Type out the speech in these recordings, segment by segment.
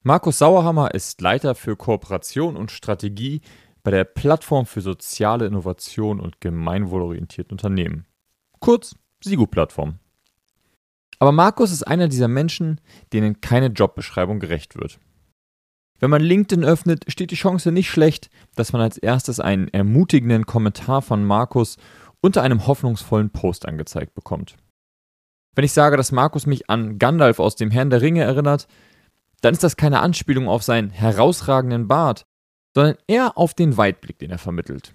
Markus Sauerhammer ist Leiter für Kooperation und Strategie bei der Plattform für soziale Innovation und gemeinwohlorientierte Unternehmen. Kurz SIGU-Plattform. Aber Markus ist einer dieser Menschen, denen keine Jobbeschreibung gerecht wird. Wenn man LinkedIn öffnet, steht die Chance nicht schlecht, dass man als erstes einen ermutigenden Kommentar von Markus unter einem hoffnungsvollen Post angezeigt bekommt. Wenn ich sage, dass Markus mich an Gandalf aus dem Herrn der Ringe erinnert, dann ist das keine Anspielung auf seinen herausragenden Bart, sondern eher auf den Weitblick, den er vermittelt.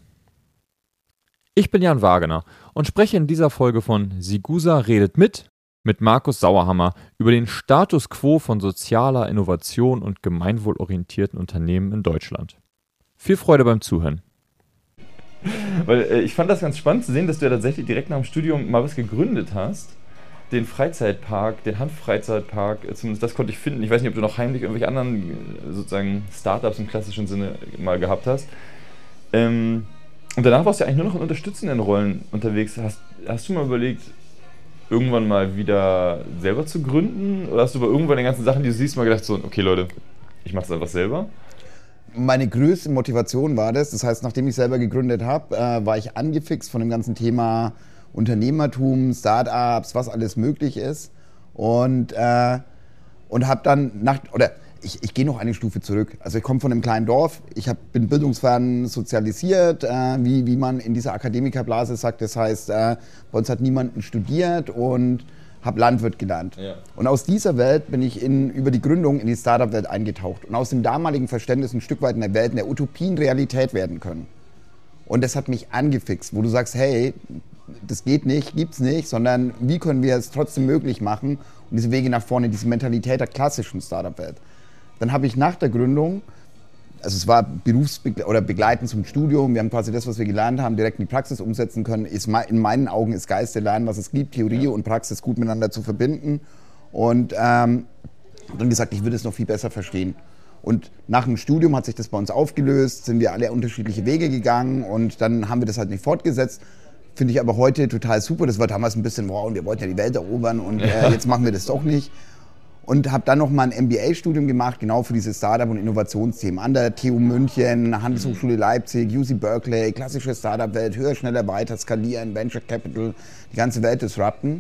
Ich bin Jan Wagener und spreche in dieser Folge von Sigusa redet mit Markus Sauerhammer über den Status quo von sozialer Innovation und gemeinwohlorientierten Unternehmen in Deutschland. Viel Freude beim Zuhören. Weil ich fand das ganz spannend zu sehen, dass du ja tatsächlich direkt nach dem Studium mal was gegründet hast. Den Freizeitpark, den Hanffreizeitpark, zumindest das konnte ich finden. Ich weiß nicht, ob du noch heimlich irgendwelche anderen sozusagen Startups im klassischen Sinne mal gehabt hast. Und danach warst du ja eigentlich nur noch in unterstützenden Rollen unterwegs. Hast du mal überlegt, irgendwann mal wieder selber zu gründen? Oder hast du bei irgendwann den ganzen Sachen, die du siehst, mal gedacht, so, okay Leute, ich mache das einfach selber? Meine größte Motivation war das heißt, nachdem ich selber gegründet habe, war ich angefixt von dem ganzen Thema Unternehmertum, Startups, was alles möglich ist und habe dann ich gehe noch eine Stufe zurück. Also ich komme von einem kleinen Dorf, bin bildungsfern sozialisiert, wie man in dieser Akademikerblase sagt. Das heißt, bei uns hat niemand studiert und habe Landwirt gelernt. Ja. Und aus dieser Welt bin ich über die Gründung in die Startup-Welt eingetaucht und aus dem damaligen Verständnis ein Stück weit in der Welt, in der Utopien Realität werden können. Und das hat mich angefixt, wo du sagst, hey, das geht nicht, gibt's nicht, sondern wie können wir es trotzdem möglich machen und diese Wege nach vorne, diese Mentalität der klassischen Startup-Welt. Dann habe ich nach der Gründung, also es war begleitend zum Studium, wir haben quasi das, was wir gelernt haben, direkt in die Praxis umsetzen können. In meinen Augen ist Geiste lernen, was es gibt, Theorie und Praxis gut miteinander zu verbinden. Und dann gesagt, ich würde es noch viel besser verstehen. Und nach dem Studium hat sich das bei uns aufgelöst, sind wir alle unterschiedliche Wege gegangen und dann haben wir das halt nicht fortgesetzt. Finde ich aber heute total super. Das war damals ein bisschen, wow, und wir wollten ja die Welt erobern und jetzt machen wir das doch nicht. Und habe dann nochmal ein MBA-Studium gemacht, genau für diese Startup- und Innovationsthemen. An der TU München, Handelshochschule Leipzig, UC Berkeley, klassische Startup-Welt, höher, schneller, weiter, skalieren, Venture Capital, die ganze Welt disrupten.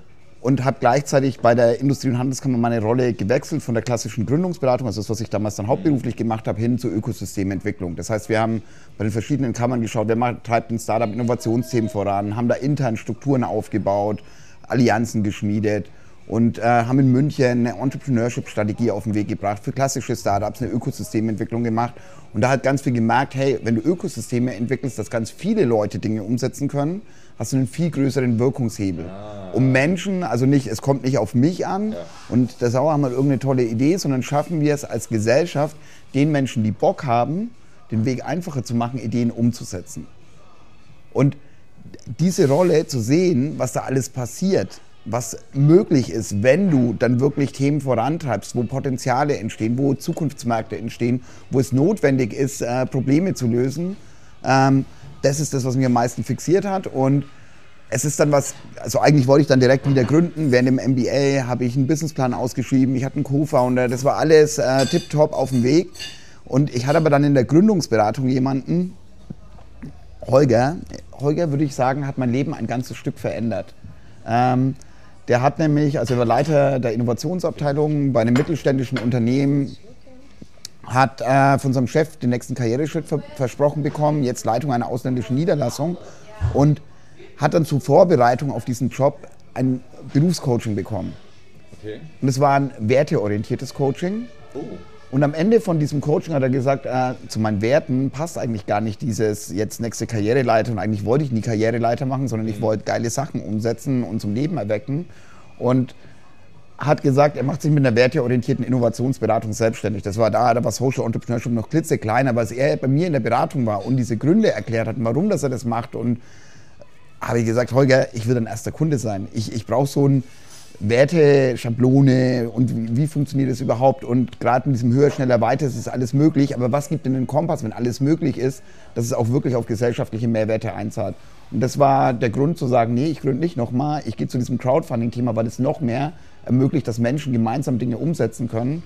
Und habe gleichzeitig bei der Industrie- und Handelskammer meine Rolle gewechselt von der klassischen Gründungsberatung, also das, was ich damals dann hauptberuflich gemacht habe, hin zur Ökosystementwicklung. Das heißt, wir haben bei den verschiedenen Kammern geschaut, wer treibt ein Startup-Innovationsthemen voran, haben da intern Strukturen aufgebaut, Allianzen geschmiedet und haben in München eine Entrepreneurship-Strategie auf den Weg gebracht, für klassische Startups eine Ökosystementwicklung gemacht. Und da hat ganz viel gemerkt, hey, wenn du Ökosysteme entwickelst, dass ganz viele Leute Dinge umsetzen können, hast du einen viel größeren Wirkungshebel. Um Menschen, also es kommt nicht auf mich an und der Sauer haben wir irgendeine tolle Idee, sondern schaffen wir es als Gesellschaft, den Menschen, die Bock haben, den Weg einfacher zu machen, Ideen umzusetzen. Und diese Rolle zu sehen, was da alles passiert, was möglich ist, wenn du dann wirklich Themen vorantreibst, wo Potenziale entstehen, wo Zukunftsmärkte entstehen, wo es notwendig ist, Probleme zu lösen, das ist das, was mich am meisten fixiert hat. Und es ist dann also eigentlich wollte ich dann direkt wieder gründen. Während dem MBA habe ich einen Businessplan ausgeschrieben, ich hatte einen Co-Founder, das war alles tipptopp auf dem Weg. Und ich hatte aber dann in der Gründungsberatung jemanden, Holger würde ich sagen, hat mein Leben ein ganzes Stück verändert. Der hat nämlich, also er war Leiter der Innovationsabteilung bei einem mittelständischen Unternehmen, hat von seinem Chef den nächsten Karriereschritt versprochen bekommen, jetzt Leitung einer ausländischen Niederlassung und hat dann zur Vorbereitung auf diesen Job ein Berufscoaching bekommen. Okay. Und es war ein werteorientiertes Coaching. Oh. Und am Ende von diesem Coaching hat er gesagt, zu meinen Werten passt eigentlich gar nicht dieses jetzt nächste Karriereleiter und eigentlich wollte ich nie Karriereleiter machen, sondern ich wollte geile Sachen umsetzen und zum Leben erwecken und hat gesagt, er macht sich mit einer werteorientierten Innovationsberatung selbstständig. Da war Social Entrepreneurship noch klitzeklein, aber als er bei mir in der Beratung war und diese Gründe erklärt hat, warum dass er das macht und habe ich gesagt, Holger, ich will dein erster Kunde sein. Ich brauche so ein Werteschablone und wie funktioniert das überhaupt und gerade in diesem höher, schneller, weiter ist alles möglich, aber was gibt denn den Kompass, wenn alles möglich ist, dass es auch wirklich auf gesellschaftliche Mehrwerte einzahlt. Und das war der Grund zu sagen, nee, ich gründe nicht nochmal, ich gehe zu diesem Crowdfunding-Thema, weil es noch mehr ermöglicht, dass Menschen gemeinsam Dinge umsetzen können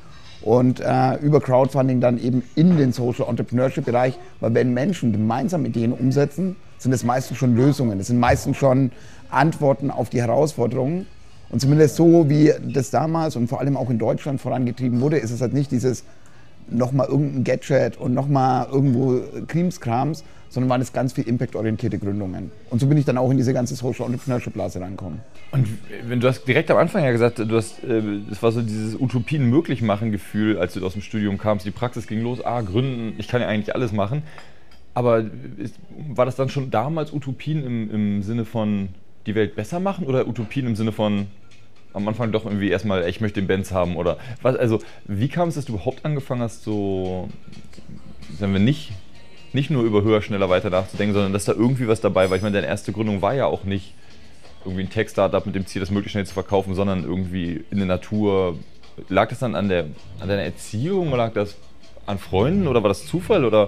und über Crowdfunding dann eben in den Social Entrepreneurship Bereich, weil wenn Menschen gemeinsam Ideen umsetzen, sind es meistens schon Lösungen, es sind meistens schon Antworten auf die Herausforderungen. Und zumindest so, wie das damals und vor allem auch in Deutschland vorangetrieben wurde, ist es halt nicht dieses nochmal irgendein Gadget und nochmal irgendwo Krimskrams, sondern waren es ganz viel impactorientierte Gründungen. Und so bin ich dann auch in diese ganze Social Entrepreneurship Blase reingekommen. Und du hast direkt am Anfang ja gesagt, das war so dieses Utopien möglich machen Gefühl, als du aus dem Studium kamst, die Praxis ging los, gründen, ich kann ja eigentlich alles machen. Aber war das dann schon damals Utopien im Sinne von die Welt besser machen oder Utopien im Sinne von am Anfang doch irgendwie erstmal, ich möchte den Benz haben oder was? Also wie kam es, dass du überhaupt angefangen hast, so, sagen wir nicht nur über höher, schneller, weiter nachzudenken, sondern dass da irgendwie was dabei war? Ich meine, deine erste Gründung war ja auch nicht irgendwie ein Tech-Startup mit dem Ziel, das möglichst schnell zu verkaufen, sondern irgendwie in der Natur. Lag das dann an deiner Erziehung oder lag das an Freunden oder war das Zufall oder?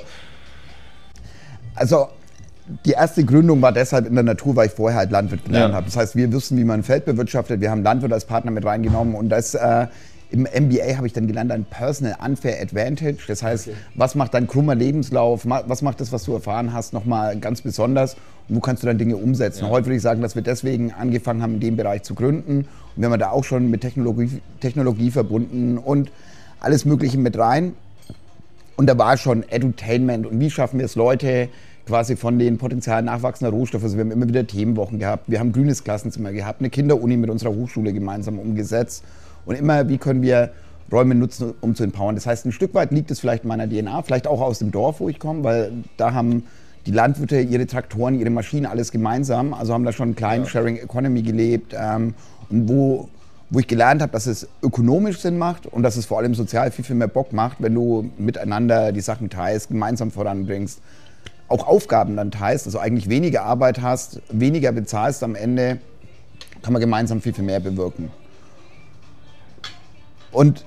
Also die erste Gründung war deshalb in der Natur, weil ich vorher halt Landwirt gelernt habe. Das heißt, wir wissen, wie man ein Feld bewirtschaftet. Wir haben Landwirt als Partner mit reingenommen und das im MBA habe ich dann gelernt, ein Personal Unfair Advantage. Das heißt, was macht dein krummer Lebenslauf, was macht das, was du erfahren hast, nochmal ganz besonders und wo kannst du dann Dinge umsetzen. Ja. Heute würde ich sagen, dass wir deswegen angefangen haben, in dem Bereich zu gründen. Und wir haben da auch schon mit Technologie verbunden und alles Mögliche mit rein. Und da war schon Edutainment und wie schaffen wir es, Leute quasi von den Potenzial nachwachsender Rohstoffe. Also wir haben immer wieder Themenwochen gehabt, wir haben grünes Klassenzimmer gehabt, eine Kinderuni mit unserer Hochschule gemeinsam umgesetzt und immer, wie können wir Räume nutzen, um zu empowern. Das heißt, ein Stück weit liegt es vielleicht in meiner DNA, vielleicht auch aus dem Dorf, wo ich komme, weil da haben die Landwirte ihre Traktoren, ihre Maschinen, alles gemeinsam, also haben da schon einen kleinen Sharing Economy gelebt und wo ich gelernt habe, dass es ökonomisch Sinn macht und dass es vor allem sozial viel, viel mehr Bock macht, wenn du miteinander die Sachen teilst, gemeinsam voranbringst. Auch Aufgaben dann teilst, also eigentlich weniger Arbeit hast, weniger bezahlst am Ende, kann man gemeinsam viel, viel mehr bewirken. Und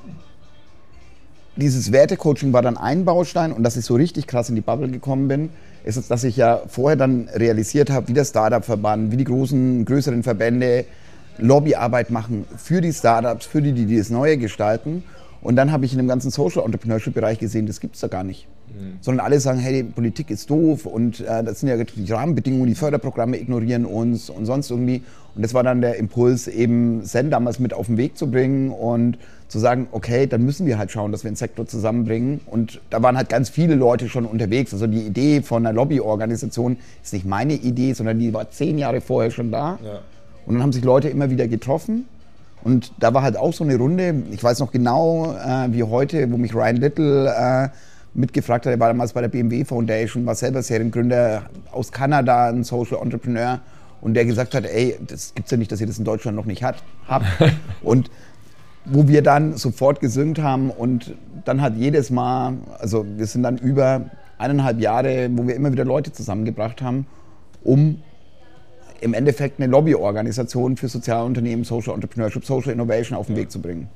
dieses Wertecoaching war dann ein Baustein und dass ich so richtig krass in die Bubble gekommen bin, ist es, dass ich ja vorher dann realisiert habe, wie der Startup-Verband, wie die größeren Verbände Lobbyarbeit machen für die Startups, für die das Neue gestalten. Und dann habe ich in dem ganzen Social Entrepreneurship Bereich gesehen, das gibt es da gar nicht. Sondern alle sagen, hey, die Politik ist doof und das sind ja die Rahmenbedingungen, die Förderprogramme ignorieren uns und sonst irgendwie. Und das war dann der Impuls, eben Zen damals mit auf den Weg zu bringen und zu sagen, okay, dann müssen wir halt schauen, dass wir den Sektor zusammenbringen. Und da waren halt ganz viele Leute schon unterwegs. Also die Idee von einer Lobbyorganisation ist nicht meine Idee, sondern die war 10 Jahre vorher schon da. Ja. Und dann haben sich Leute immer wieder getroffen. Und da war halt auch so eine Runde, ich weiß noch genau wie heute, wo mich Ryan Little mitgefragt hat, er war damals bei der BMW Foundation, war selber Seriengründer aus Kanada, ein Social Entrepreneur und der gesagt hat, ey, das gibt's ja nicht, dass ihr das in Deutschland noch nicht habt. Und wo wir dann sofort gesynkt haben und dann hat jedes Mal, also wir sind dann über 1,5 Jahre, wo wir immer wieder Leute zusammengebracht haben, um im Endeffekt eine Lobbyorganisation für Sozialunternehmen, Social Entrepreneurship, Social Innovation auf den Weg zu bringen.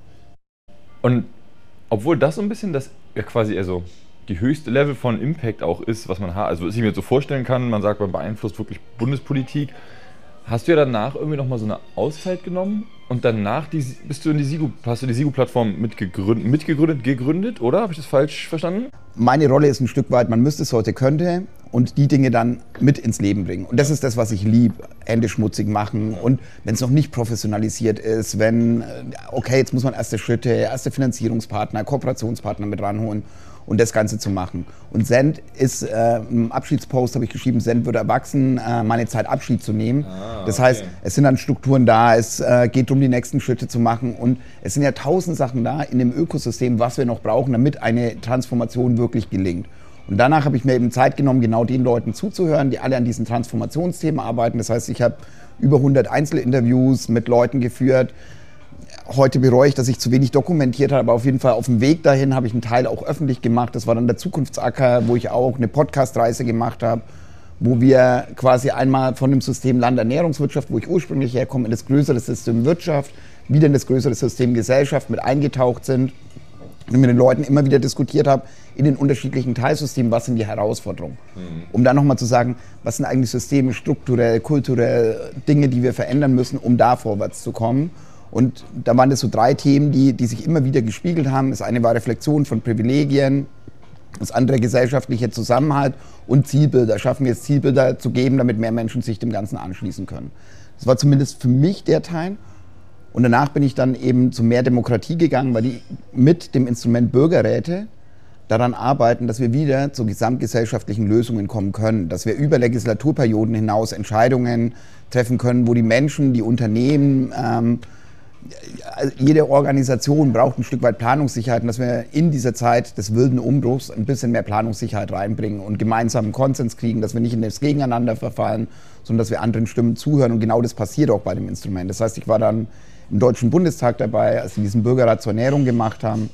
Und obwohl das so ein bisschen das ja quasi also die höchste Level von Impact auch ist, was man hat, also was ich mir jetzt so vorstellen kann, man sagt, man beeinflusst wirklich Bundespolitik, hast du ja danach irgendwie nochmal so eine Auszeit genommen und danach hast du die SIGO-Plattform gegründet, oder? Habe ich das falsch verstanden? Meine Rolle ist ein Stück weit, man müsste es heute, könnte und die Dinge dann mit ins Leben bringen. Und das ist das, was ich liebe, Hände schmutzig machen und wenn es noch nicht professionalisiert ist, wenn, okay, jetzt muss man erste Schritte, erste Finanzierungspartner, Kooperationspartner mit ranholen und das Ganze zu machen. Und Send ist, im Abschiedspost habe ich geschrieben, Send wird erwachsen, meine Zeit Abschied zu nehmen. Das heißt, es sind dann Strukturen da, es geht darum, die nächsten Schritte zu machen und es sind ja 1000 Sachen da in dem Ökosystem, was wir noch brauchen, damit eine Transformation wirklich gelingt. Und danach habe ich mir eben Zeit genommen, genau den Leuten zuzuhören, die alle an diesen Transformationsthemen arbeiten. Das heißt, ich habe über 100 Einzelinterviews mit Leuten geführt. Heute bereue ich, dass ich zu wenig dokumentiert habe, aber auf jeden Fall auf dem Weg dahin habe ich einen Teil auch öffentlich gemacht. Das war dann der Zukunftsacker, wo ich auch eine Podcast-Reise gemacht habe, wo wir quasi einmal von dem System Landernährungswirtschaft, wo ich ursprünglich herkomme, in das größere System Wirtschaft, wieder in das größere System Gesellschaft mit eingetaucht sind. Und mit den Leuten immer wieder diskutiert habe, in den unterschiedlichen Teilsystemen, was sind die Herausforderungen. Um dann nochmal zu sagen, was sind eigentlich Systeme, strukturell, kulturell, Dinge, die wir verändern müssen, um da vorwärts zu kommen. Und da waren das so 3 Themen, die sich immer wieder gespiegelt haben. Das eine war Reflexion von Privilegien, das andere gesellschaftlicher Zusammenhalt und Zielbilder. Schaffen wir es, Zielbilder zu geben, damit mehr Menschen sich dem Ganzen anschließen können. Das war zumindest für mich der Teil. Und danach bin ich dann eben zu mehr Demokratie gegangen, weil die mit dem Instrument Bürgerräte daran arbeiten, dass wir wieder zu gesamtgesellschaftlichen Lösungen kommen können, dass wir über Legislaturperioden hinaus Entscheidungen treffen können, wo die Menschen, die Unternehmen, jede Organisation braucht ein Stück weit Planungssicherheit und dass wir in dieser Zeit des wilden Umbruchs ein bisschen mehr Planungssicherheit reinbringen und gemeinsamen Konsens kriegen, dass wir nicht in das Gegeneinander verfallen, sondern dass wir anderen Stimmen zuhören und genau das passiert auch bei dem Instrument. Das heißt, ich war dann im Deutschen Bundestag dabei, als sie diesen Bürgerrat zur Ernährung gemacht haben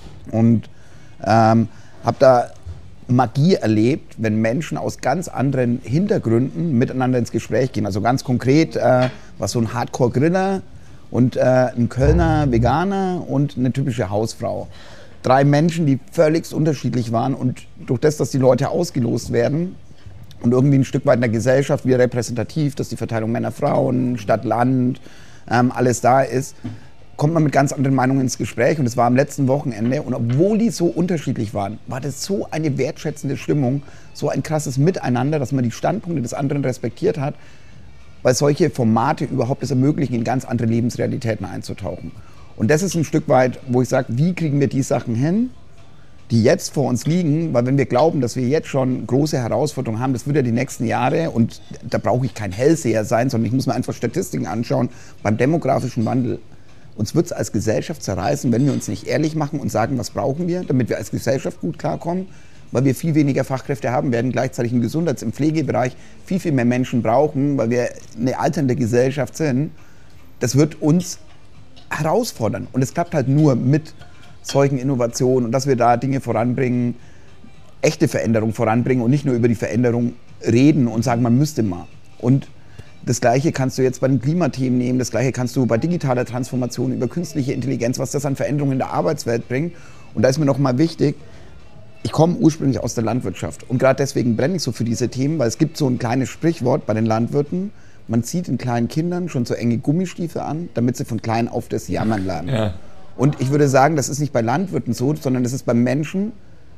und habe da Magie erlebt, wenn Menschen aus ganz anderen Hintergründen miteinander ins Gespräch gehen. Also ganz konkret war so ein Hardcore-Griller und ein Kölner Veganer und eine typische Hausfrau. 3 Menschen, die völlig unterschiedlich waren und durch das, dass die Leute ausgelost werden und irgendwie ein Stück weit in der Gesellschaft wieder repräsentativ, dass die Verteilung Männer-Frauen, Stadt-Land, alles da ist, kommt man mit ganz anderen Meinungen ins Gespräch und es war am letzten Wochenende und obwohl die so unterschiedlich waren, war das so eine wertschätzende Stimmung, so ein krasses Miteinander, dass man die Standpunkte des anderen respektiert hat, weil solche Formate überhaupt es ermöglichen, in ganz andere Lebensrealitäten einzutauchen. Und das ist ein Stück weit, wo ich sage, wie kriegen wir die Sachen hin, die jetzt vor uns liegen, weil wenn wir glauben, dass wir jetzt schon große Herausforderungen haben, das wird ja die nächsten Jahre und da brauche ich kein Hellseher sein, sondern ich muss mir einfach Statistiken anschauen, beim demografischen Wandel. Uns wird es als Gesellschaft zerreißen, wenn wir uns nicht ehrlich machen und sagen, was brauchen wir, damit wir als Gesellschaft gut klarkommen, weil wir viel weniger Fachkräfte haben werden, gleichzeitig im Gesundheits-, im Pflegebereich viel mehr Menschen brauchen, weil wir eine alternde Gesellschaft sind. Das wird uns herausfordern und es klappt halt nur mit solchen Innovationen und dass wir da Dinge voranbringen, echte Veränderung voranbringen und nicht nur über die Veränderung reden und sagen, man müsste mal. Und das Gleiche kannst du jetzt bei den Klimathemen nehmen, das Gleiche kannst du bei digitaler Transformation, über künstliche Intelligenz, was das an Veränderungen in der Arbeitswelt bringt. Und da ist mir nochmal wichtig, ich komme ursprünglich aus der Landwirtschaft und gerade deswegen brenne ich so für diese Themen, weil es gibt so ein kleines Sprichwort bei den Landwirten, man zieht den kleinen Kindern schon so enge Gummistiefel an, damit sie von klein auf das Jammern lernen. Ja. Und ich würde sagen, das ist nicht bei Landwirten so, sondern das ist beim Menschen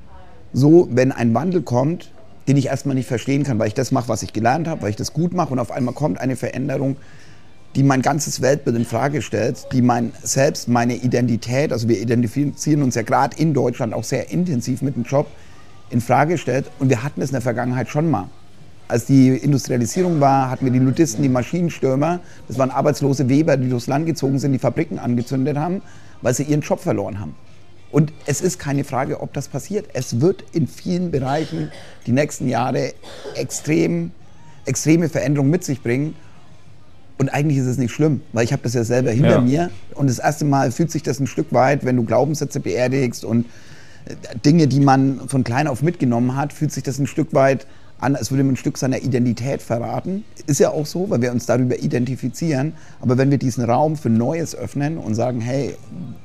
so, wenn ein Wandel kommt, den ich erstmal nicht verstehen kann, weil ich das mache, was ich gelernt habe, weil ich das gut mache und auf einmal kommt eine Veränderung, die mein ganzes Weltbild in Frage stellt, die mein Selbst, meine Identität, also wir identifizieren uns ja gerade in Deutschland auch sehr intensiv mit dem Job, in Frage stellt. Und wir hatten es in der Vergangenheit schon mal. Als die Industrialisierung war, hatten wir die Ludisten, die Maschinenstürmer, das waren arbeitslose Weber, die durchs Land gezogen sind, die Fabriken angezündet haben, weil sie ihren Job verloren haben. Und es ist keine Frage, ob das passiert. Es wird in vielen Bereichen die nächsten Jahre extreme Veränderungen mit sich bringen. Und eigentlich ist es nicht schlimm, weil ich habe das ja selber hinter mir. Und das erste Mal fühlt sich das ein Stück weit, wenn du Glaubenssätze beerdigst und Dinge, die man von klein auf mitgenommen hat, fühlt sich das ein Stück weit an, als würde man ein Stück seiner Identität verraten. Ist ja auch so, weil wir uns darüber identifizieren. Aber wenn wir diesen Raum für Neues öffnen und sagen, hey,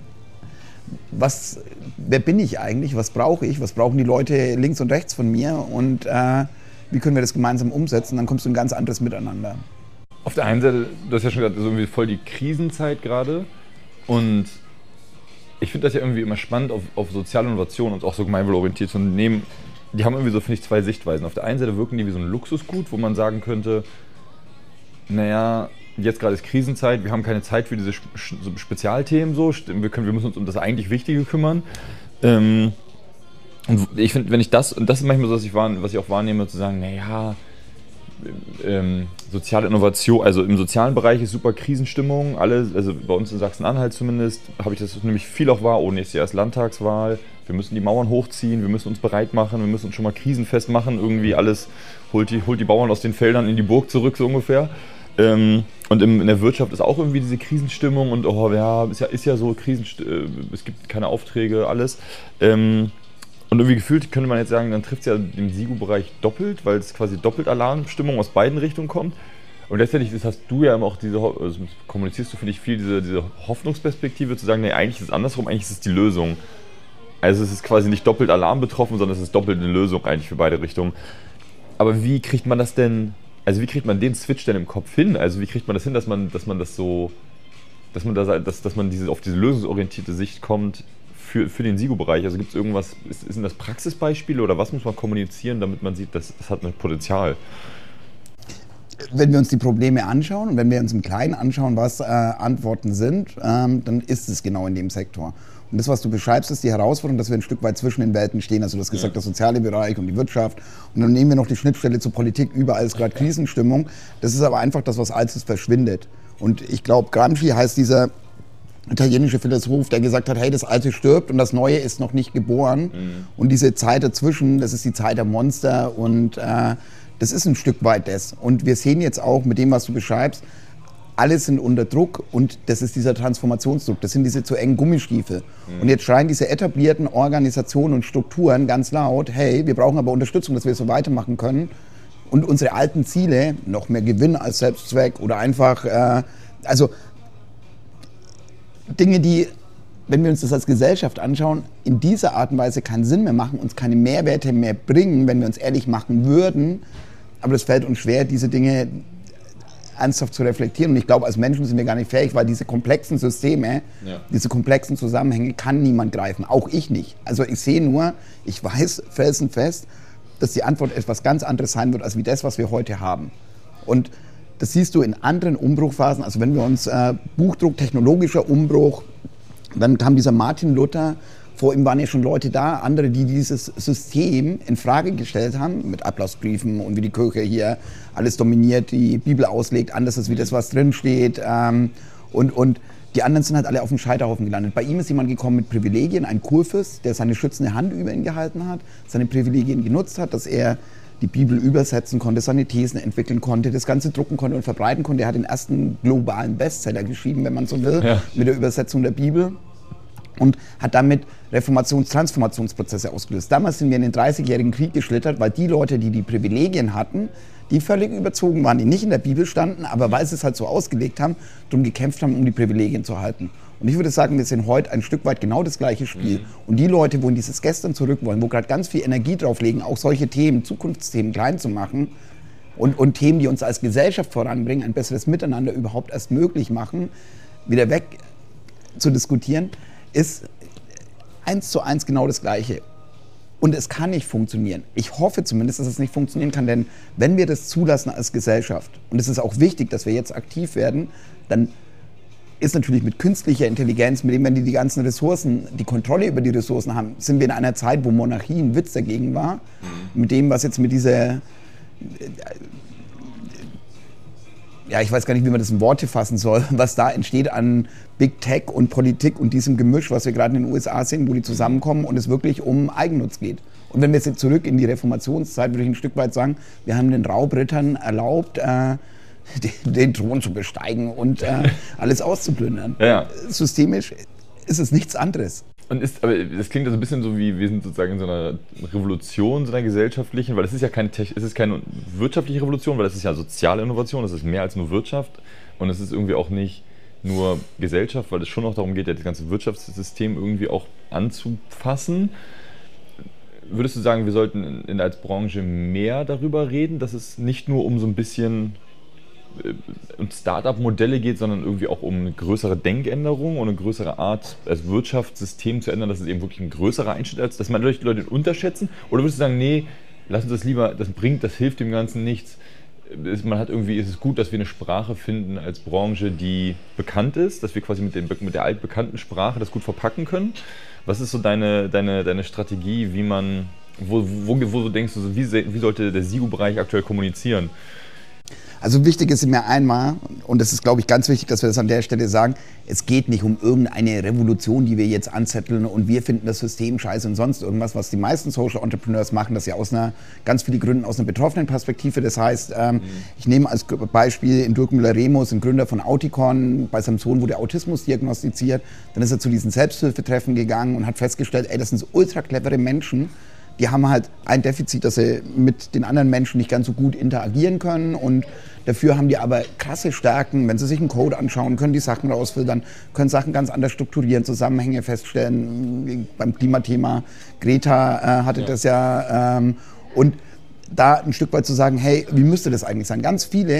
wer bin ich eigentlich, was brauche ich, was brauchen die Leute links und rechts von mir und wie können wir das gemeinsam umsetzen, dann kommst du in ein ganz anderes Miteinander. Auf der einen Seite, du hast ja schon gesagt, das ist irgendwie voll die Krisenzeit gerade und ich finde das ja irgendwie immer spannend auf soziale Innovation und auch so gemeinwohlorientierte Unternehmen, die haben irgendwie so, finde ich, 2 Sichtweisen. Auf der einen Seite wirken die wie so ein Luxusgut, wo man sagen könnte, naja, jetzt gerade ist Krisenzeit, wir haben keine Zeit für diese so Spezialthemen, so. Wir müssen uns um das eigentlich Wichtige kümmern. Und ich finde, wenn ich das, und das ist manchmal so, was ich auch wahrnehme, zu sagen, naja, soziale Innovation, also im sozialen Bereich ist super Krisenstimmung, also bei uns in Sachsen-Anhalt zumindest, habe ich das nämlich viel auch wahr, nächstes Jahr ist Landtagswahl, wir müssen die Mauern hochziehen, wir müssen uns bereit machen, wir müssen uns schon mal krisenfest machen, irgendwie alles, holt die Bauern aus den Feldern in die Burg zurück, so ungefähr. Und in der Wirtschaft ist auch irgendwie diese Krisenstimmung und ist ja so, es gibt keine Aufträge, alles. Und irgendwie gefühlt könnte man jetzt sagen, dann trifft es ja den SIGU-Bereich doppelt, weil es quasi doppelt Alarmstimmung aus beiden Richtungen kommt. Und letztendlich hast du ja auch kommunizierst du, finde ich, viel diese Hoffnungsperspektive, zu sagen, nee, eigentlich ist es andersrum, eigentlich ist es die Lösung. Also es ist quasi nicht doppelt Alarm betroffen, sondern es ist doppelt eine Lösung eigentlich für beide Richtungen. Aber wie kriegt man das denn, also wie kriegt man den Switch denn im Kopf hin? Also wie kriegt man das hin, dass man das so dass man auf diese lösungsorientierte Sicht kommt für den SIGO-Bereich? Also gibt es irgendwas, sind das Praxisbeispiele oder was muss man kommunizieren, damit man sieht, das hat ein Potenzial? Wenn wir uns die Probleme anschauen und wenn wir uns im Kleinen anschauen, was Antworten sind, dann ist es genau in dem Sektor. Und das, was du beschreibst, ist die Herausforderung, dass wir ein Stück weit zwischen den Welten stehen. Also du hast gesagt, der soziale Bereich und die Wirtschaft. Und dann nehmen wir noch die Schnittstelle zur Politik. Überall ist gerade Krisenstimmung. Das ist aber einfach das, was Altes verschwindet. Und ich glaube, Gramsci heißt dieser italienische Philosoph, der gesagt hat, hey, das Alte stirbt und das Neue ist noch nicht geboren. Und diese Zeit dazwischen, das ist die Zeit der Monster und das ist ein Stück weit das. Und wir sehen jetzt auch mit dem, was du beschreibst, alle sind unter Druck und das ist dieser Transformationsdruck, das sind diese zu engen Gummistiefel. Und jetzt schreien diese etablierten Organisationen und Strukturen ganz laut, hey, wir brauchen aber Unterstützung, dass wir so weitermachen können. Und unsere alten Ziele, noch mehr Gewinn als Selbstzweck oder einfach, also Dinge, die, wenn wir uns das als Gesellschaft anschauen, in dieser Art und Weise keinen Sinn mehr machen, uns keine Mehrwerte mehr bringen, wenn wir uns ehrlich machen würden. Aber es fällt uns schwer, diese Dinge ernsthaft zu reflektieren. Und ich glaube, als Menschen sind wir gar nicht fähig, weil diese komplexen Systeme, diese komplexen Zusammenhänge kann niemand greifen. Auch ich nicht. Also ich sehe nur, ich weiß felsenfest, dass die Antwort etwas ganz anderes sein wird, als wie das, was wir heute haben. Und das siehst du in anderen Umbruchphasen. Also wenn wir uns Buchdruck, technologischer Umbruch, dann kam dieser Martin Luther, vor ihm waren ja schon Leute da, andere, die dieses System in Frage gestellt haben, mit Ablassbriefen und wie die Kirche hier alles dominiert, die Bibel auslegt, anders als wie das, was drin steht. Und die anderen sind halt alle auf dem Scheiterhaufen gelandet. Bei ihm ist jemand gekommen mit Privilegien, ein Kurfürst, der seine schützende Hand über ihn gehalten hat, seine Privilegien genutzt hat, dass er die Bibel übersetzen konnte, seine Thesen entwickeln konnte, das Ganze drucken konnte und verbreiten konnte. Er hat den ersten globalen Bestseller geschrieben, wenn man so will, mit der Übersetzung der Bibel. Und hat damit Transformationsprozesse ausgelöst. Damals sind wir in den 30-jährigen Krieg geschlittert, weil die Leute, die die Privilegien hatten, die völlig überzogen waren, die nicht in der Bibel standen, aber weil sie es halt so ausgelegt haben, darum gekämpft haben, um die Privilegien zu halten. Und ich würde sagen, wir sehen heute ein Stück weit genau das gleiche Spiel. Und die Leute, wo in dieses Gestern zurück wollen, wo gerade ganz viel Energie drauflegen, auch solche Themen, Zukunftsthemen klein zu machen und Themen, die uns als Gesellschaft voranbringen, ein besseres Miteinander überhaupt erst möglich machen, wieder weg zu diskutieren, ist 1:1 genau das Gleiche. Und es kann nicht funktionieren. Ich hoffe zumindest, dass es nicht funktionieren kann, denn wenn wir das zulassen als Gesellschaft, und es ist auch wichtig, dass wir jetzt aktiv werden, dann ist natürlich mit künstlicher Intelligenz, mit dem, wenn die ganzen Ressourcen, die Kontrolle über die Ressourcen haben, sind wir in einer Zeit, wo Monarchie ein Witz dagegen war, mit dem, was jetzt mit dieser, ja, ich weiß gar nicht, wie man das in Worte fassen soll, was da entsteht an Big Tech und Politik und diesem Gemisch, was wir gerade in den USA sehen, wo die zusammenkommen und es wirklich um Eigennutz geht. Und wenn wir jetzt zurück in die Reformationszeit, würde ich ein Stück weit sagen, wir haben den Raubrittern erlaubt, den Thron zu besteigen und alles auszuplündern. Ja. Systemisch ist es nichts anderes. Aber das klingt also ein bisschen so wie, wir sind sozusagen in so einer Revolution, so einer gesellschaftlichen, weil es ist ja keine wirtschaftliche Revolution, weil es ist ja soziale Innovation, das ist mehr als nur Wirtschaft und es ist irgendwie auch nicht nur Gesellschaft, weil es schon auch darum geht, ja, das ganze Wirtschaftssystem irgendwie auch anzufassen. Würdest du sagen, wir sollten als Branche mehr darüber reden, dass es nicht nur um so ein bisschen Start-up-Modelle geht, sondern irgendwie auch um eine größere Denkänderung und eine größere Art, das Wirtschaftssystem zu ändern, dass es eben wirklich ein größerer Einschnitt ist, dass man die Leute unterschätzen? Oder würdest du sagen, nee, lass uns das lieber, das hilft dem Ganzen nichts. Es ist gut, dass wir eine Sprache finden als Branche, die bekannt ist, dass wir quasi mit der altbekannten Sprache das gut verpacken können. Was ist so deine Strategie, wo du denkst, wie sollte der SIGO-Bereich aktuell kommunizieren? Also wichtig ist mir einmal, und das ist, glaube ich, ganz wichtig, dass wir das an der Stelle sagen, es geht nicht um irgendeine Revolution, die wir jetzt anzetteln und wir finden das System scheiße und sonst irgendwas, was die meisten Social Entrepreneurs machen, das ja ganz viele Gründen aus einer betroffenen Perspektive. Das heißt, ich nehme als Beispiel in Dirk Müller-Remus, ein Gründer von Auticon, bei seinem Sohn wurde Autismus diagnostiziert, dann ist er zu diesen Selbsthilfetreffen gegangen und hat festgestellt, das sind ultra clevere Menschen, die haben halt ein Defizit, dass sie mit den anderen Menschen nicht ganz so gut interagieren können und dafür haben die aber krasse Stärken. Wenn sie sich einen Code anschauen, können die Sachen rausfiltern, können Sachen ganz anders strukturieren, Zusammenhänge feststellen. Beim Klimathema, Greta hatte das ja. Und da ein Stück weit zu sagen, hey, wie müsste das eigentlich sein? Ganz viele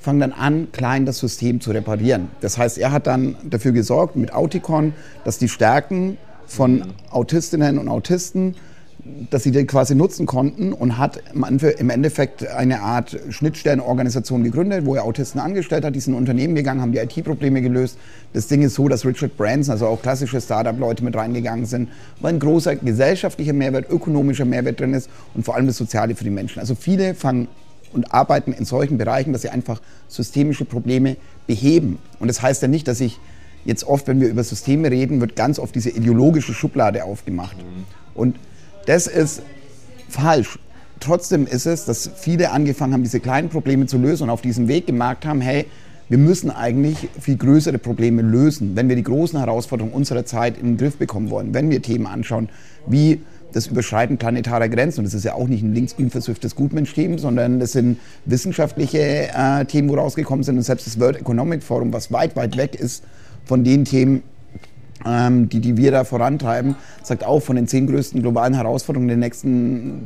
fangen dann an, klein das System zu reparieren. Das heißt, er hat dann dafür gesorgt mit Auticon, dass die Stärken von Autistinnen und Autisten, dass sie die quasi nutzen konnten, und hat im Endeffekt eine Art Schnittstellenorganisation gegründet, wo er Autisten angestellt hat. Die sind in Unternehmen gegangen, haben die IT-Probleme gelöst. Das Ding ist so, dass Richard Branson, also auch klassische Startup-Leute mit reingegangen sind, weil ein großer gesellschaftlicher Mehrwert, ökonomischer Mehrwert drin ist und vor allem das Soziale für die Menschen. Also viele fangen und arbeiten in solchen Bereichen, dass sie einfach systemische Probleme beheben. Und das heißt ja nicht, dass ich jetzt oft, wenn wir über Systeme reden, wird ganz oft diese ideologische Schublade aufgemacht. Und das ist falsch. Trotzdem ist es, dass viele angefangen haben, diese kleinen Probleme zu lösen und auf diesem Weg gemerkt haben, hey, wir müssen eigentlich viel größere Probleme lösen, wenn wir die großen Herausforderungen unserer Zeit in den Griff bekommen wollen. Wenn wir Themen anschauen, wie das Überschreiten planetarer Grenzen, und das ist ja auch nicht ein linksgrün versüfftes Gutmensch-Thema, sondern das sind wissenschaftliche Themen, wo rausgekommen sind, und selbst das World Economic Forum, was weit, weit weg ist von den Themen, die wir da vorantreiben, sagt auch, von den 10 größten globalen Herausforderungen in den nächsten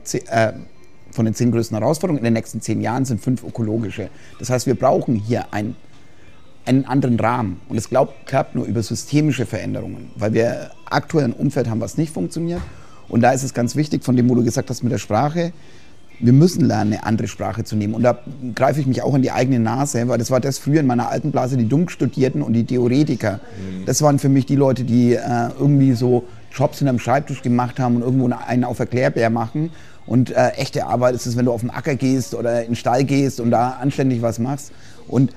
10 Jahren sind 5 ökologische. Das heißt, wir brauchen hier einen anderen Rahmen. Und es klappt nur über systemische Veränderungen, weil wir aktuell ein Umfeld haben, was nicht funktioniert. Und da ist es ganz wichtig, von dem, wo du gesagt hast mit der Sprache, wir müssen lernen, eine andere Sprache zu nehmen. Und da greife ich mich auch in die eigene Nase, weil das war das früher in meiner alten Blase, die Dummstudierten und die Theoretiker. Das waren für mich die Leute, die irgendwie so Jobs hinterm Schreibtisch gemacht haben und irgendwo einen auf Erklärbär machen. Und echte Arbeit ist es, wenn du auf den Acker gehst oder in den Stall gehst und da anständig was machst. Und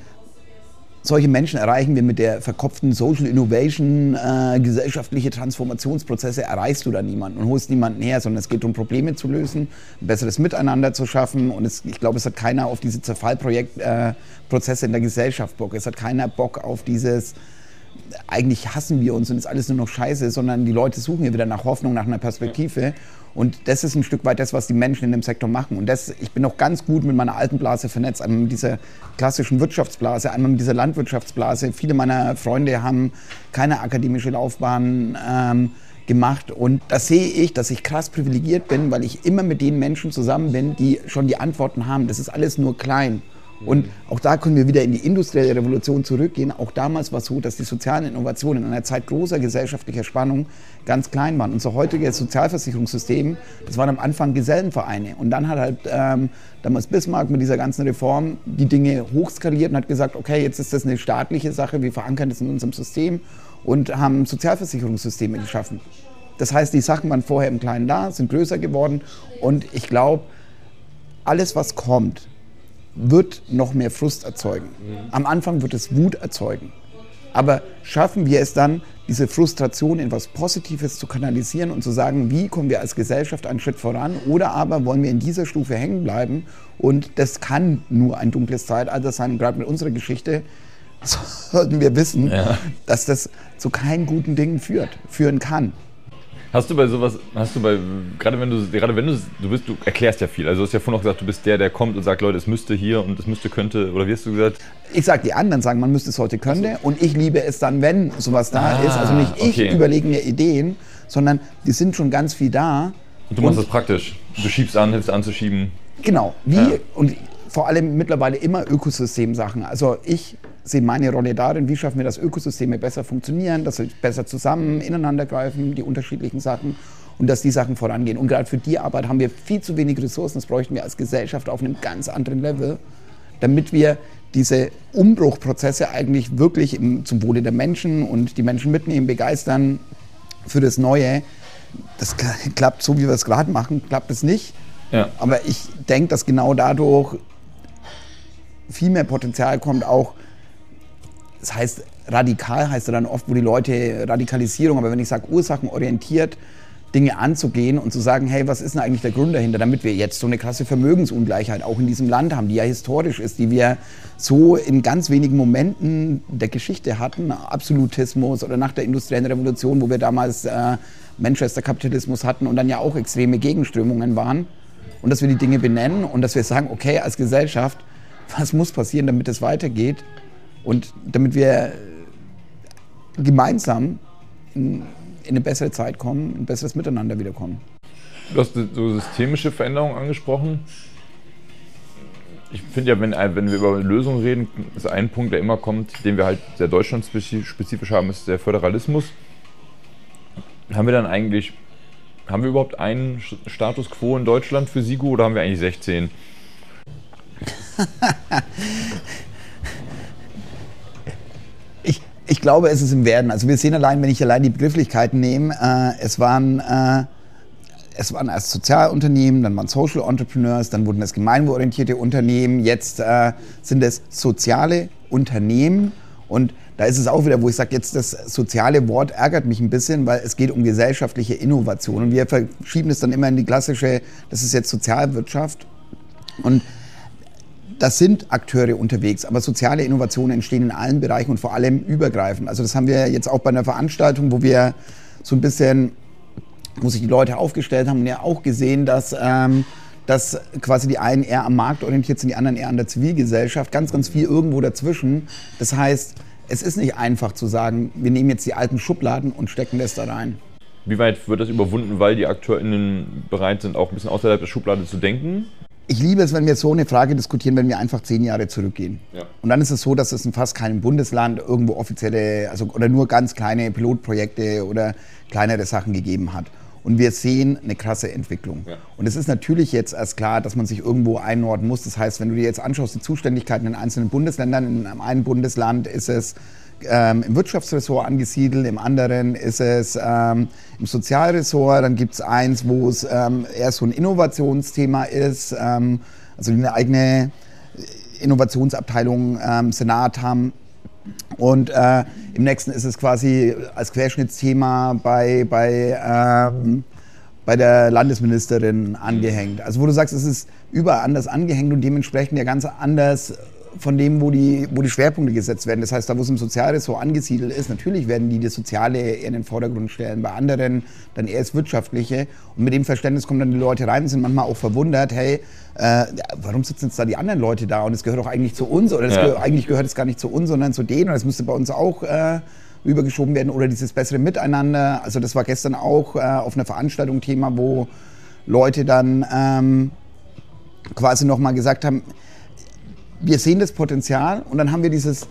solche Menschen erreichen wir mit der verkopften Social Innovation, gesellschaftliche Transformationsprozesse, erreichst du da niemanden und holst niemanden her, sondern es geht darum, Probleme zu lösen, ein besseres Miteinander zu schaffen, und ich glaube, es hat keiner auf diese Zerfallprozesse in der Gesellschaft Bock. Es hat keiner Bock auf dieses, eigentlich hassen wir uns und ist alles nur noch scheiße, sondern die Leute suchen ja wieder nach Hoffnung, nach einer Perspektive. Und das ist ein Stück weit das, was die Menschen in dem Sektor machen. Und ich bin auch ganz gut mit meiner alten Blase vernetzt, einmal mit dieser klassischen Wirtschaftsblase, einmal mit dieser Landwirtschaftsblase. Viele meiner Freunde haben keine akademische Laufbahn gemacht. Und da sehe ich, dass ich krass privilegiert bin, weil ich immer mit den Menschen zusammen bin, die schon die Antworten haben. Das ist alles nur klein. Und auch da können wir wieder in die industrielle Revolution zurückgehen. Auch damals war es so, dass die sozialen Innovationen in einer Zeit großer gesellschaftlicher Spannung ganz klein waren. Unser heutiges Sozialversicherungssystem, das waren am Anfang Gesellenvereine. Und dann hat halt damals Bismarck mit dieser ganzen Reform die Dinge hochskaliert und hat gesagt, okay, jetzt ist das eine staatliche Sache, wir verankern das in unserem System und haben Sozialversicherungssysteme geschaffen. Das heißt, die Sachen waren vorher im Kleinen da, sind größer geworden, und ich glaube, alles, was kommt, wird noch mehr Frust erzeugen. Am Anfang wird es Wut erzeugen. Aber schaffen wir es dann, diese Frustration in etwas Positives zu kanalisieren und zu sagen, wie kommen wir als Gesellschaft einen Schritt voran, oder aber wollen wir in dieser Stufe hängen bleiben? Und das kann nur ein dunkles Zeitalter sein. Gerade mit unserer Geschichte sollten wir wissen, dass das zu keinen guten Dingen führen kann. Hast du gerade wenn du erklärst ja viel, also du hast ja vorhin auch gesagt, du bist der kommt und sagt, Leute, es müsste hier und es müsste, könnte, oder wie hast du gesagt? Ich sage, die anderen sagen, man müsste es heute, könnte, und ich liebe es dann, wenn sowas da ist. Also nicht ich überlege mir Ideen, sondern die sind schon ganz viel da. Und du machst das praktisch, du schiebst an, hilfst anzuschieben. Genau, und vor allem mittlerweile immer Ökosystemsachen. Also ich sehe meine Rolle darin, wie schaffen wir, dass Ökosysteme besser funktionieren, dass sie besser zusammen ineinander greifen, die unterschiedlichen Sachen, und dass die Sachen vorangehen. Und gerade für die Arbeit haben wir viel zu wenig Ressourcen, das bräuchten wir als Gesellschaft auf einem ganz anderen Level, damit wir diese Umbruchprozesse eigentlich wirklich zum Wohle der Menschen und die Menschen mitnehmen, begeistern für das Neue. Das klappt so, wie wir es gerade machen, klappt es nicht. Ja. Aber ich denke, dass genau dadurch viel mehr Potenzial kommt, auch, das heißt, radikal heißt ja dann oft, wo die Leute Radikalisierung, aber wenn ich sage, ursachenorientiert Dinge anzugehen und zu sagen, hey, was ist denn eigentlich der Grund dahinter, damit wir jetzt so eine krasse Vermögensungleichheit auch in diesem Land haben, die ja historisch ist, die wir so in ganz wenigen Momenten der Geschichte hatten, Absolutismus oder nach der industriellen Revolution, wo wir damals Manchester-Kapitalismus hatten und dann ja auch extreme Gegenströmungen waren, und dass wir die Dinge benennen und dass wir sagen, okay, als Gesellschaft, was muss passieren, damit es weitergeht und damit wir gemeinsam in eine bessere Zeit kommen, ein besseres Miteinander wiederkommen. Du hast so systemische Veränderungen angesprochen. Ich finde ja, wenn wir über Lösungen reden, ist ein Punkt, der immer kommt, den wir halt sehr deutschlandspezifisch haben, ist der Föderalismus. Haben wir überhaupt einen Status quo in Deutschland für SIGO oder haben wir eigentlich 16? Ich glaube, es ist im Werden. Also wir sehen allein, wenn ich allein die Begrifflichkeiten nehme, es waren erst Sozialunternehmen, dann waren Social Entrepreneurs, dann wurden es gemeinwohlorientierte Unternehmen, jetzt sind es soziale Unternehmen. Und da ist es auch wieder, wo ich sage, jetzt das soziale Wort ärgert mich ein bisschen, weil es geht um gesellschaftliche Innovation. Und wir verschieben es dann immer in die klassische, das ist jetzt Sozialwirtschaft. Und das sind Akteure unterwegs, aber soziale Innovationen entstehen in allen Bereichen und vor allem übergreifend. Also das haben wir jetzt auch bei einer Veranstaltung, wo wir so ein bisschen, wo sich die Leute aufgestellt haben, ja auch gesehen, dass quasi die einen eher am Markt orientiert sind, die anderen eher an der Zivilgesellschaft, ganz, ganz viel irgendwo dazwischen. Das heißt, es ist nicht einfach zu sagen, wir nehmen jetzt die alten Schubladen und stecken das da rein. Wie weit wird das überwunden, weil die AkteurInnen bereit sind, auch ein bisschen außerhalb der Schublade zu denken? Ich liebe es, wenn wir so eine Frage diskutieren, wenn wir einfach 10 Jahre zurückgehen. Ja. Und dann ist es so, dass es in fast keinem Bundesland irgendwo offizielle, oder nur ganz kleine Pilotprojekte oder kleinere Sachen gegeben hat. Und wir sehen eine krasse Entwicklung. Ja. Und es ist natürlich jetzt erst klar, dass man sich irgendwo einordnen muss. Das heißt, wenn du dir jetzt anschaust, die Zuständigkeiten in einzelnen Bundesländern, in einem Bundesland ist es im Wirtschaftsressort angesiedelt, im anderen ist es im Sozialressort, dann gibt es eins, wo es eher so ein Innovationsthema ist, also eine eigene Innovationsabteilung Senat haben. Und im nächsten ist es quasi als Querschnittsthema bei der Landesministerin angehängt. Also wo du sagst, es ist überall anders angehängt und dementsprechend ja ganz anders von dem, wo die Schwerpunkte gesetzt werden. Das heißt, da wo es im Sozialressort angesiedelt ist, natürlich werden die das Soziale eher in den Vordergrund stellen, bei anderen dann eher das Wirtschaftliche. Und mit dem Verständnis kommen dann die Leute rein und sind manchmal auch verwundert, hey, warum sitzen jetzt da die anderen Leute da und es gehört doch eigentlich zu uns oder eigentlich gehört es gar nicht zu uns, sondern zu denen und es müsste bei uns auch rübergeschoben werden oder dieses bessere Miteinander. Also das war gestern auch auf einer Veranstaltung Thema, wo Leute dann quasi nochmal gesagt haben, wir sehen das Potenzial und dann haben wir dieses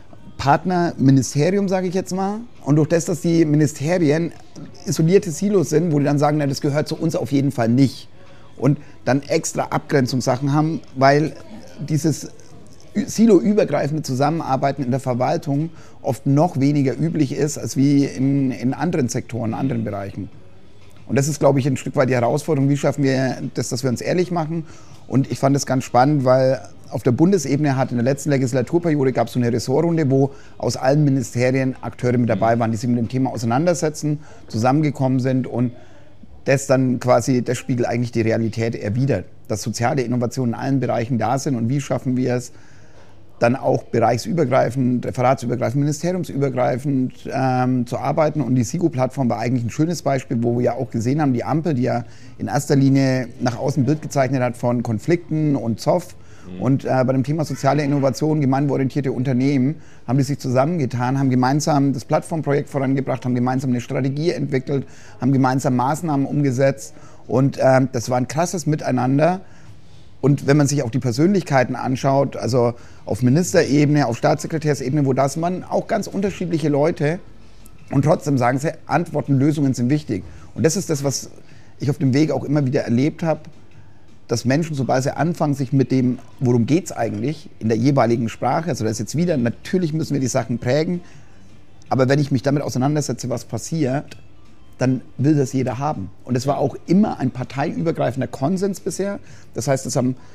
Partnerministerium, sage ich jetzt mal. Und durch das, dass die Ministerien isolierte Silos sind, wo die dann sagen, na, das gehört zu uns auf jeden Fall nicht. Und dann extra Abgrenzungssachen haben, weil dieses siloübergreifende Zusammenarbeiten in der Verwaltung oft noch weniger üblich ist, als wie in anderen Sektoren, in anderen Bereichen. Und das ist, glaube ich, ein Stück weit die Herausforderung, wie schaffen wir das, dass wir uns ehrlich machen. Und ich fand das ganz spannend, weil auf der Bundesebene in der letzten Legislaturperiode gab es so eine Ressortrunde, wo aus allen Ministerien Akteure mit dabei waren, die sich mit dem Thema auseinandersetzen, zusammengekommen sind und das dann quasi, das spiegelt eigentlich die Realität erwidert, dass soziale Innovationen in allen Bereichen da sind und wie schaffen wir es, dann auch bereichsübergreifend, referatsübergreifend, ministeriumsübergreifend zu arbeiten. Und die SIGO-Plattform war eigentlich ein schönes Beispiel, wo wir ja auch gesehen haben, die Ampel, die ja in erster Linie nach außen ein Bild gezeichnet hat von Konflikten und Zoff. Und bei dem Thema soziale Innovation, gemeinwohlorientierte Unternehmen, haben die sich zusammengetan, haben gemeinsam das Plattformprojekt vorangebracht, haben gemeinsam eine Strategie entwickelt, haben gemeinsam Maßnahmen umgesetzt. Und das war ein krasses Miteinander. Und wenn man sich auch die Persönlichkeiten anschaut, also auf Ministerebene, auf Staatssekretärsebene, wo das man auch ganz unterschiedliche Leute und trotzdem sagen sie, Antworten, Lösungen sind wichtig. Und das ist das, was ich auf dem Weg auch immer wieder erlebt habe, dass Menschen, sobald sie anfangen, sich mit dem, worum geht es eigentlich, in der jeweiligen Sprache, also das ist jetzt wieder, natürlich müssen wir die Sachen prägen, aber wenn ich mich damit auseinandersetze, was passiert, dann will das jeder haben. Und es war auch immer ein parteiübergreifender Konsens bisher. Das heißt,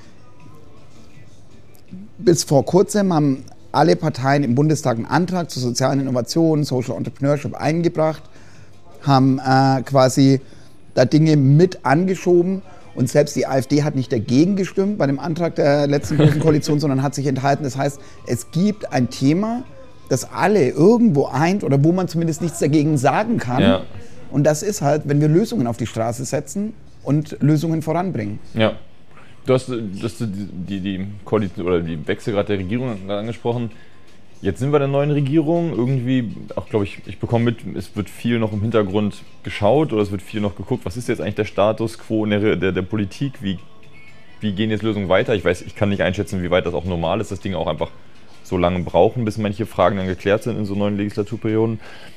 bis vor kurzem haben alle Parteien im Bundestag einen Antrag zur sozialen Innovation, Social Entrepreneurship eingebracht, haben quasi da Dinge mit angeschoben. Und selbst die AfD hat nicht dagegen gestimmt bei dem Antrag der letzten großen Koalition, sondern hat sich enthalten. Das heißt, es gibt ein Thema, das alle irgendwo eint oder wo man zumindest nichts dagegen sagen kann. Ja. Und das ist halt, wenn wir Lösungen auf die Straße setzen und Lösungen voranbringen. Ja. Du hast die Koalition oder die Wechselgrad der Regierung angesprochen. Jetzt sind wir in der neuen Regierung. Irgendwie, auch glaube ich bekomme mit, es wird viel noch im Hintergrund geschaut oder es wird viel noch geguckt. Was ist jetzt eigentlich der Status quo der Politik? Wie wie gehen jetzt Lösungen weiter? Ich kann nicht einschätzen, wie weit das auch normal ist, dass Dinge auch einfach so lange brauchen, bis manche Fragen dann geklärt sind in so neuen Legislaturperioden.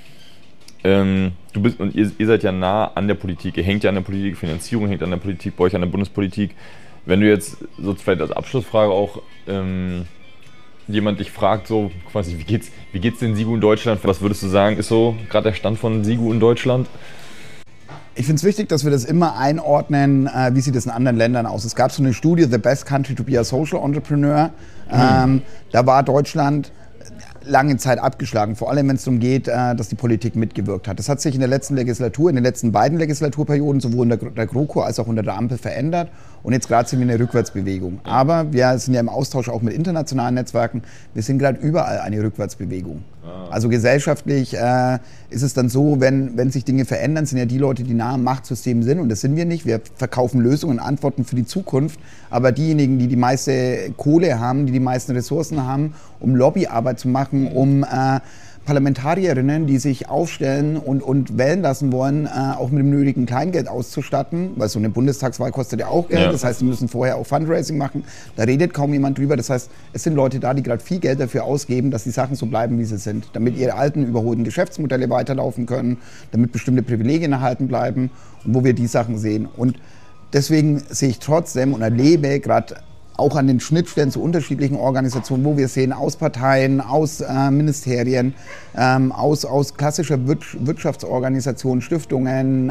Ihr seid ja nah an der Politik, ihr hängt ja an der Politik, Finanzierung hängt an der Politik, bei euch an der Bundespolitik. Wenn du jetzt so vielleicht als Abschlussfrage auch jemand dich fragt, so quasi, wie geht's denn SIGU in Deutschland? Was würdest du sagen, ist so gerade der Stand von SIGU in Deutschland? Ich finde es wichtig, dass wir das immer einordnen, wie sieht es in anderen Ländern aus. Es gab so eine Studie, The Best Country to be a Social Entrepreneur. Da war Deutschland lange Zeit abgeschlagen, vor allem wenn es darum geht, dass die Politik mitgewirkt hat. Das hat sich in der letzten Legislatur, in den letzten beiden Legislaturperioden, sowohl in der GroKo als auch unter der Ampel verändert. Und jetzt gerade sind wir in der Rückwärtsbewegung. Aber wir sind ja im Austausch auch mit internationalen Netzwerken. Wir sind gerade überall eine Rückwärtsbewegung. Also gesellschaftlich ist es dann so, wenn sich Dinge verändern, sind ja die Leute, die nah am Machtsystem sind. Und das sind wir nicht. Wir verkaufen Lösungen, Antworten für die Zukunft. Aber diejenigen, die die meiste Kohle haben, die die meisten Ressourcen haben, um Lobbyarbeit zu machen, um Parlamentarierinnen, die sich aufstellen und wählen lassen wollen, auch mit dem nötigen Kleingeld auszustatten, weil so eine Bundestagswahl kostet ja auch Geld, ja. Das heißt, die müssen vorher auch Fundraising machen, da redet kaum jemand drüber, das heißt, es sind Leute da, die gerade viel Geld dafür ausgeben, dass die Sachen so bleiben, wie sie sind, damit ihre alten, überholten Geschäftsmodelle weiterlaufen können, damit bestimmte Privilegien erhalten bleiben und wo wir die Sachen sehen. Und deswegen sehe ich trotzdem und erlebe gerade auch an den Schnittstellen zu unterschiedlichen Organisationen, wo wir sehen, aus Parteien, aus Ministerien, aus klassischer Wirtschaftsorganisationen, Stiftungen,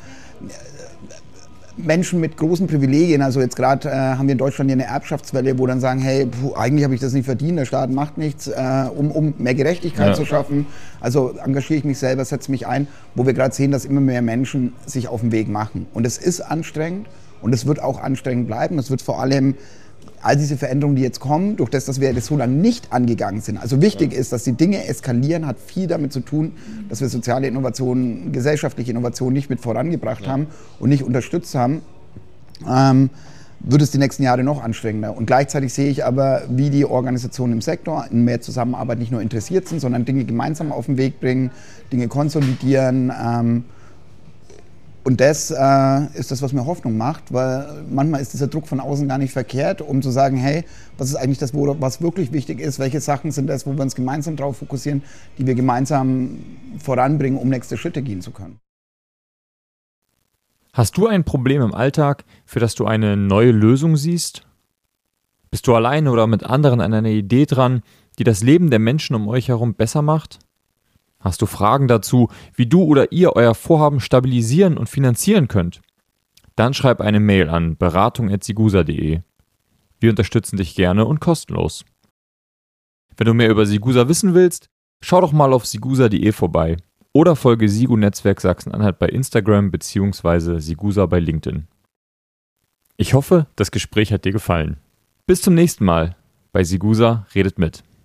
Menschen mit großen Privilegien. Also jetzt gerade haben wir in Deutschland hier eine Erbschaftswelle, wo dann sagen, hey, eigentlich habe ich das nicht verdient, der Staat macht nichts, um mehr Gerechtigkeit zu schaffen. Also engagiere ich mich selber, setze mich ein, wo wir gerade sehen, dass immer mehr Menschen sich auf den Weg machen. Und es ist anstrengend und es wird auch anstrengend bleiben. Es wird vor allem all diese Veränderungen, die jetzt kommen, durch das, dass wir das so lange nicht angegangen sind. Also wichtig ist, dass die Dinge eskalieren, hat viel damit zu tun, dass wir soziale Innovationen, gesellschaftliche Innovationen nicht mit vorangebracht haben und nicht unterstützt haben, wird es die nächsten Jahre noch anstrengender. Und gleichzeitig sehe ich aber, wie die Organisationen im Sektor in mehr Zusammenarbeit nicht nur interessiert sind, sondern Dinge gemeinsam auf den Weg bringen, Dinge konsolidieren. Und das ist das, was mir Hoffnung macht, weil manchmal ist dieser Druck von außen gar nicht verkehrt, um zu sagen, hey, was ist eigentlich das, was wirklich wichtig ist, welche Sachen sind das, wo wir uns gemeinsam darauf fokussieren, die wir gemeinsam voranbringen, um nächste Schritte gehen zu können. Hast du ein Problem im Alltag, für das du eine neue Lösung siehst? Bist du alleine oder mit anderen an einer Idee dran, die das Leben der Menschen um euch herum besser macht? Hast du Fragen dazu, wie du oder ihr euer Vorhaben stabilisieren und finanzieren könnt? Dann schreib eine Mail an beratung@sigusa.de. Wir unterstützen dich gerne und kostenlos. Wenn du mehr über Sigusa wissen willst, schau doch mal auf sigusa.de vorbei oder folge SIGU Netzwerk Sachsen-Anhalt bei Instagram bzw. Sigusa bei LinkedIn. Ich hoffe, das Gespräch hat dir gefallen. Bis zum nächsten Mal bei Sigusa redet mit.